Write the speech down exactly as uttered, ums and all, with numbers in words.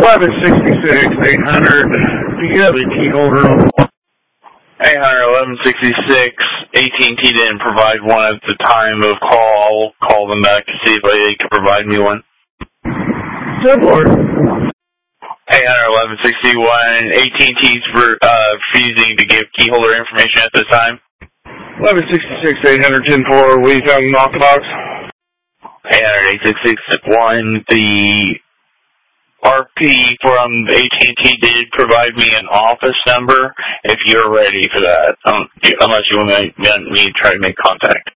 eleven sixty-six, eight hundred. Do you have a key holder on? eight hundred, eleven sixty-six, A T and T didn't provide one at the time of call. I'll call them back to see if they can provide me one. Good Lord. eight hundred, eleven sixty-one, A T and T's uh, refusing to give key holder information at this time. eleven sixty-six, eight hundred, ten four, we found an knock box. eight hundred, eight six six one, the R P from A T and T did provide me an office number if you're ready for that, um, unless you want me, want me to try to make contact.